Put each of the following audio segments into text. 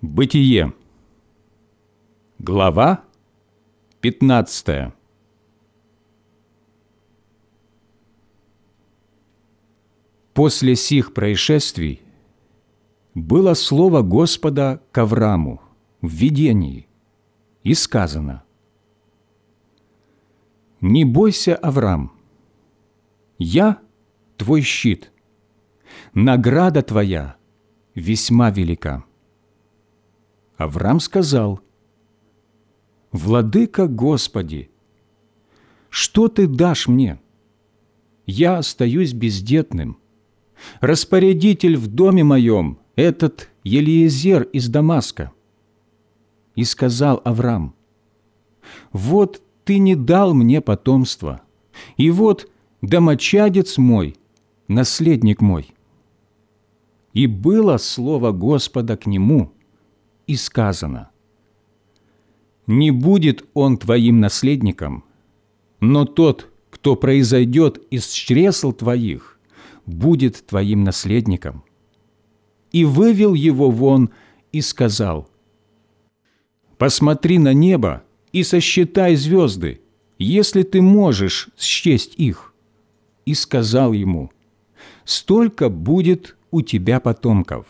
Бытие. Глава 15. После сих происшествий было слово Господа к Авраму в видении, и сказано: «Не бойся, Аврам, я твой щит, награда твоя весьма велика». Аврам сказал: «Владыка Господи, что ты дашь мне? Я остаюсь бездетным. Распорядитель в доме моем – этот Елиезер из Дамаска». И сказал Аврам: «Вот ты не дал мне потомства, и вот домочадец мой, наследник мой». И было слово Господа к нему, и сказано: «Не будет он твоим наследником, но тот, кто произойдет из чресл твоих, будет твоим наследником». И вывел его вон и сказал: «Посмотри на небо и сосчитай звезды, если ты можешь счесть их». И сказал ему: «Столько будет у тебя потомков».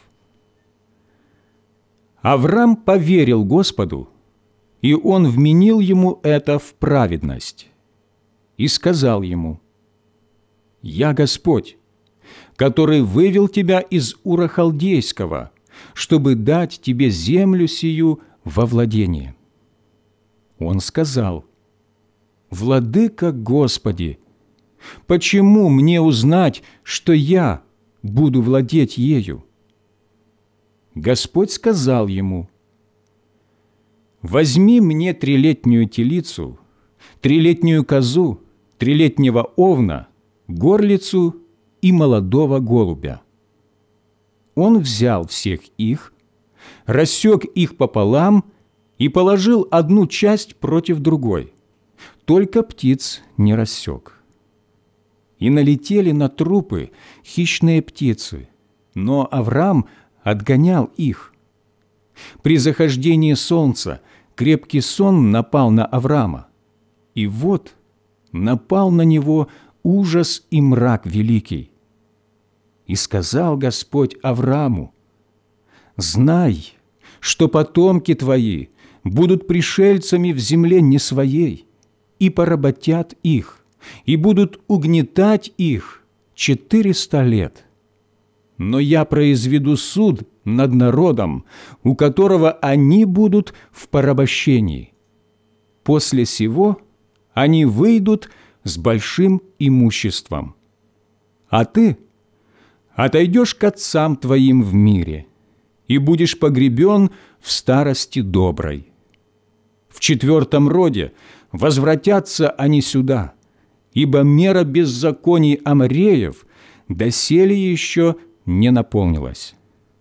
Аврам поверил Господу, и Он вменил ему это в праведность. И сказал ему: «Я Господь, который вывел тебя из Ура Халдейского, чтобы дать тебе землю сию во владение». Он сказал: «Владыка Господи, почему мне узнать, что я буду владеть ею?» Господь сказал ему: «Возьми мне 3-летнюю телицу, 3-летнюю козу, 3-летнего овна, горлицу и молодого голубя». Он взял всех их, рассек их пополам и положил одну часть против другой, только птиц не рассек. И налетели на трупы хищные птицы, но Аврам отгонял их. При захождении солнца крепкий сон напал на Аврама, и вот напал на него ужас и мрак великий. И сказал Господь Авраму: «Знай, что потомки твои будут пришельцами в земле не своей, и поработят их, и будут угнетать их 400 лет. Но я произведу суд над народом, у которого они будут в порабощении. После сего они выйдут с большим имуществом. А ты отойдешь к отцам твоим в мире и будешь погребен в старости доброй. В 4-м роде возвратятся они сюда, ибо мера беззаконий Амореев доселе еще не наполнилась».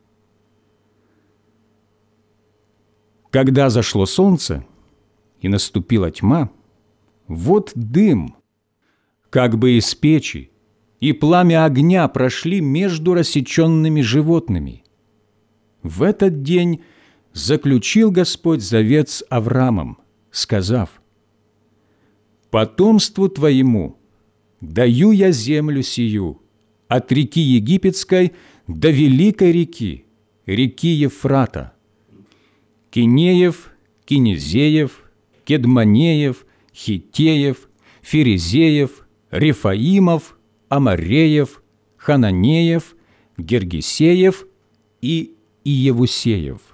Когда зашло солнце и наступила тьма, вот дым, как бы из печи, и пламя огня прошли между рассеченными животными. В этот день заключил Господь завет с Авраамом, сказав: «Потомству твоему даю я землю сию, от реки Египетской до великой реки, реки Ефрата, Кинеев, Кинезеев, Кедманеев, Хиттеев, Ферезеев, Рефаимов, Амореев, Хананеев, Гергесеев и Иевусеев.